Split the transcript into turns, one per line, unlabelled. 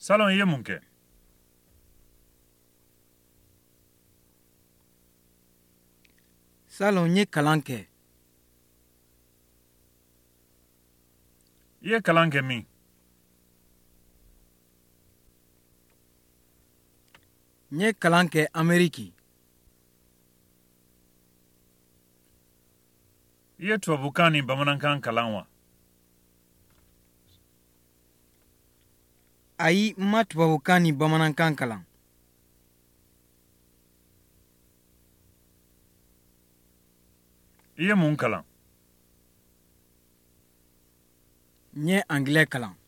Salon i ye mun kɛ?
Salon n ye kalan kɛ.
I ye kalan kɛ min?
N ye kalan kɛ Ameriki.
I ye tubabukan ni bamanankan kalan wa?
Ayi, n ma tubabukan ni bamanankan kalan.
I ye mun kalan?
N ye Angilɛ kalan.